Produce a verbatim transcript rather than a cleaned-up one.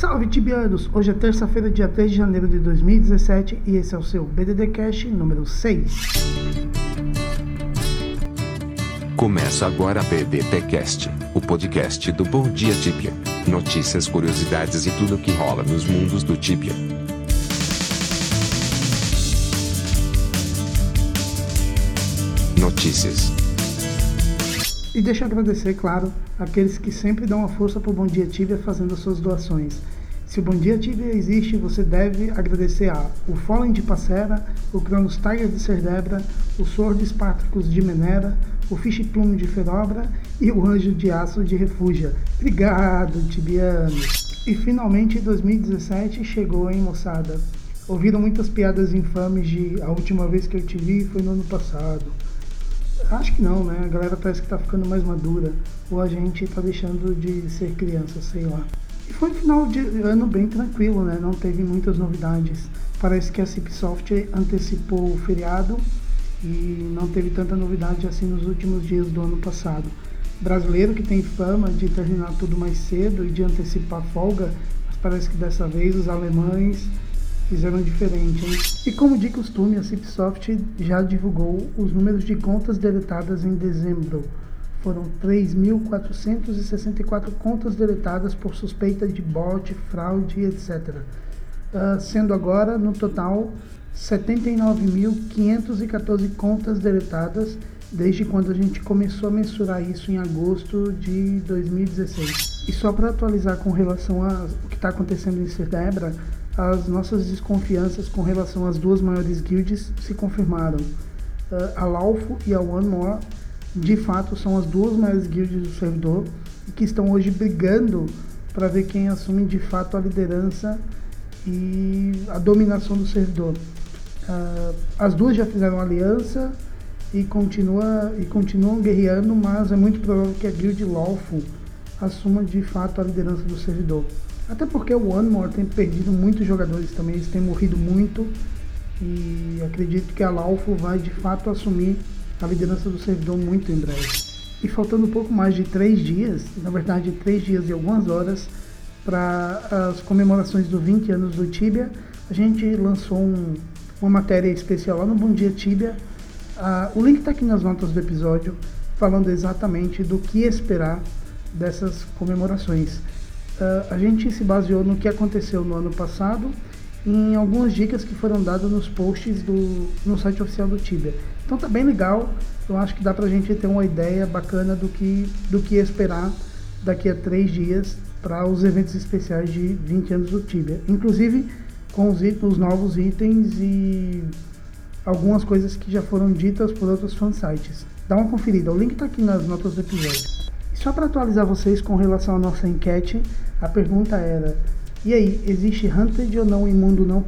Salve tibianos! Hoje é terça-feira, dia três de janeiro de dois mil e dezessete e esse é o seu B D D Cast número seis. Começa agora a B D T Cast, o podcast do Bom Dia Tibia. Notícias, curiosidades e tudo o que rola nos mundos do Tibia. Notícias. E deixa eu agradecer, claro, aqueles que sempre dão uma força para o Bom Dia Tibia fazendo as suas doações. Se o Bom Dia Tibia existe, você deve agradecer a o Fallen de Passera, o Cronos Tiger de Serdebra, o Sword Spartacus de Menera, o Fish Plume de Ferobra e o Anjo de Aço de Refúgia. Obrigado, tibianos! E finalmente dois mil e dezessete chegou, hein, moçada? Ouviram muitas piadas infames de a última vez que eu te vi foi no ano passado. Acho que não, né? A galera parece que tá ficando mais madura. Ou a gente tá deixando de ser criança, sei lá. E foi um final de ano bem tranquilo, né? Não teve muitas novidades. Parece que a Cipsoft antecipou o feriado e não teve tanta novidade assim nos últimos dias do ano passado. Brasileiro que tem fama de terminar tudo mais cedo e de antecipar folga, mas parece que dessa vez os alemães fizeram diferente, hein? E como de costume, a Cipsoft já divulgou os números de contas deletadas em dezembro. Foram três mil quatrocentas e sessenta e quatro contas deletadas por suspeita de bot, fraude, etcétera. Uh, sendo agora, no total, setenta e nove mil quinhentas e quatorze contas deletadas desde quando a gente começou a mensurar isso em agosto de dois mil e dezesseis. E só para atualizar com relação ao que está acontecendo em Serdebra, as nossas desconfianças com relação às duas maiores guilds se confirmaram. Uh, a Laufo e a One More, de fato, são as duas maiores guilds do servidor e que estão hoje brigando para ver quem assume de fato a liderança e a dominação do servidor. Uh, as duas já fizeram aliança e, continua, e continuam guerreando, mas é muito provável que a guild Laufo assuma de fato a liderança do servidor. Até porque o One More tem perdido muitos jogadores também, eles têm morrido muito e acredito que a Laufo vai de fato assumir a liderança do servidor muito em breve. E faltando um pouco mais de três dias, na verdade três dias e algumas horas, para as comemorações dos vinte anos do Tibia, a gente lançou um, uma matéria especial lá no Bom Dia Tibia. Uh, o link está aqui nas notas do episódio, falando exatamente do que esperar dessas comemorações. Uh, a gente se baseou no que aconteceu no ano passado em algumas dicas que foram dadas nos posts do, no site oficial do Tibia. Então tá bem legal, eu acho que dá pra gente ter uma ideia bacana do que, do que esperar daqui a três dias para os eventos especiais de vinte anos do Tibia. Inclusive com os, itens, os novos itens e algumas coisas que já foram ditas por outros fansites. Dá uma conferida, o link tá aqui nas notas do episódio. Só para atualizar vocês com relação à nossa enquete, a pergunta era: e aí, existe Hunted ou não em mundo não